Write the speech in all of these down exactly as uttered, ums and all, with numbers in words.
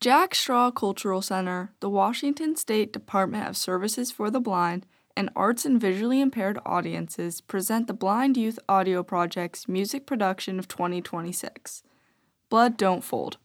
Jack Straw Cultural Center, the Washington State Department of Services for the Blind, and Arts and Visually Impaired Audiences present the Blind Youth Audio Project's music production of twenty twenty-six, Blood Don't Fold.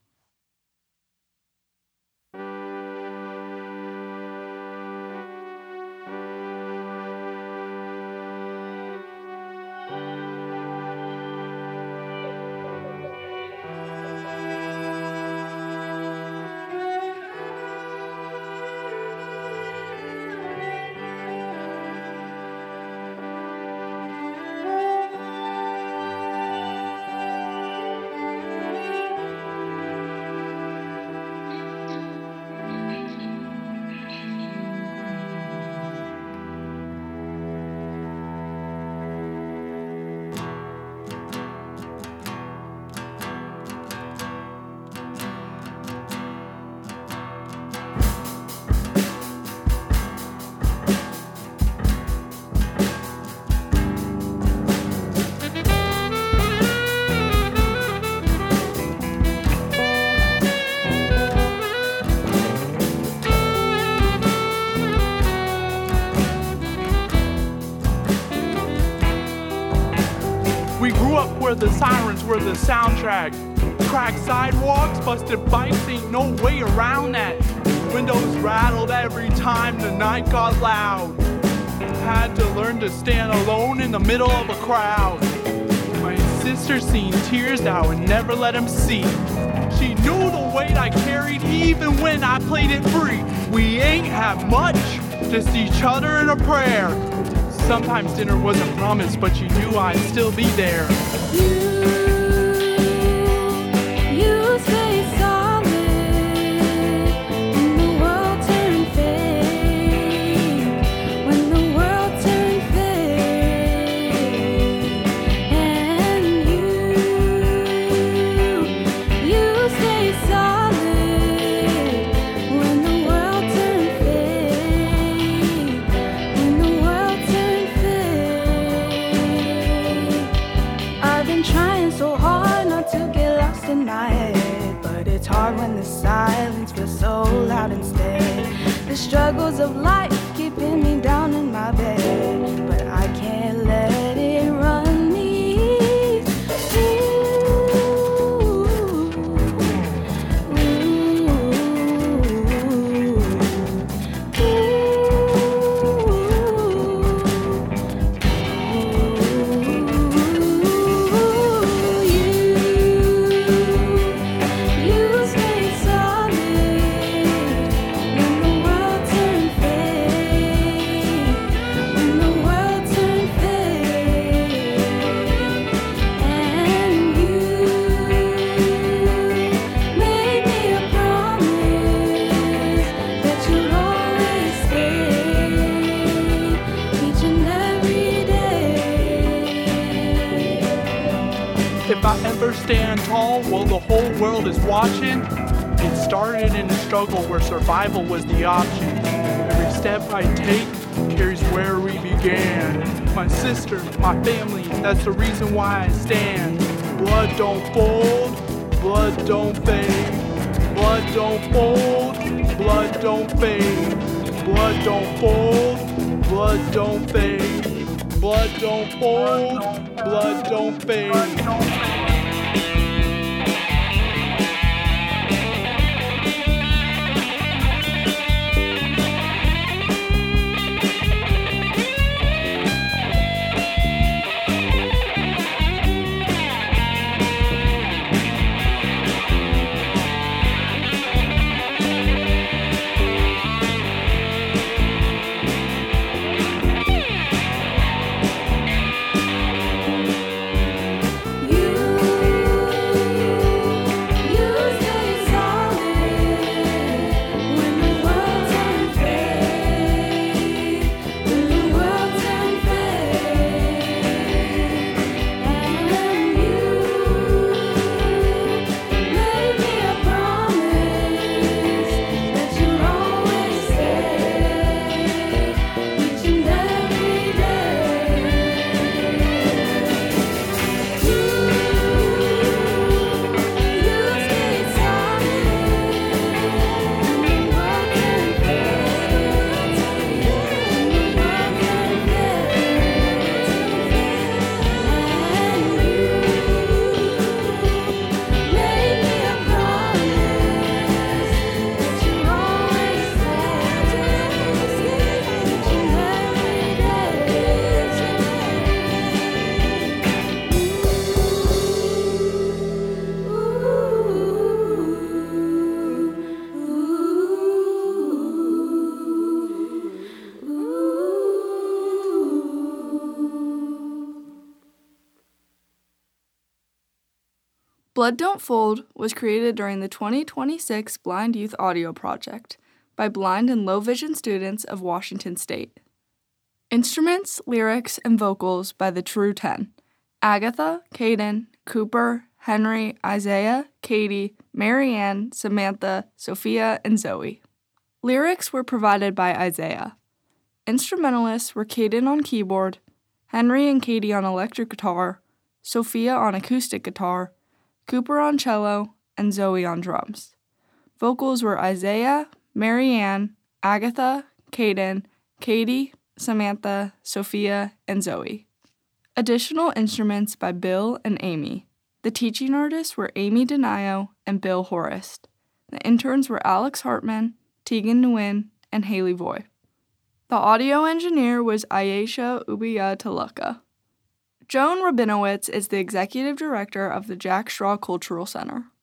We grew up where the sirens were the soundtrack. Cracked sidewalks, busted bikes, ain't no way around that. Windows rattled every time the night got loud. Had to learn to stand alone in the middle of a crowd. My sister seen tears that I would never let him see. She knew the weight I carried even when I played it free. We ain't have much, just each other and a prayer. Sometimes dinner wasn't promised, but you knew I'd still be there. You, you stay solid when the world turned fake, when the world turned fake, and you, you stay solid when the world turned fake, when the world turned I've been trying so hard not to get lost in my head, but it's hard when the silence feels so loud instead. The struggles of life keeping me down in my bed, but I can't let it run me. Ooh, If I ever stand tall while the whole world is watching, it started in a struggle where survival was the option. Every step I take carries where we began. My sister, my family, that's the reason why I stand. Blood don't fold, blood don't fade. Blood don't fold, blood don't fade. Blood don't fold, blood don't fade. Blood don't fold, blood don't fade. you Blood Don't Fold was created during the twenty twenty-six Blind Youth Audio Project by blind and low vision students of Washington State. Instruments, lyrics, and vocals by the True Ten: Agatha, Caden, Cooper, Henry, Isaiah, Katie, Marianne, Samantha, Sophia, and Zoe. Lyrics were provided by Isaiah. Instrumentalists were Caden on keyboard, Henry and Katie on electric guitar, Sophia on acoustic guitar, Cooper on cello, and Zoe on drums. Vocals were Isaiah, Marianne, Agatha, Caden, Katie, Samantha, Sophia, and Zoe. Additional instruments by Bill and Amy. The teaching artists were Amy Denio and Bill Horist. The interns were Alex Hartman, Tegan Nguyen, and Haley Voy. The audio engineer was Ayesha Ubiya Taluka. Joan Rabinowitz is the executive director of the Jack Straw Cultural Center.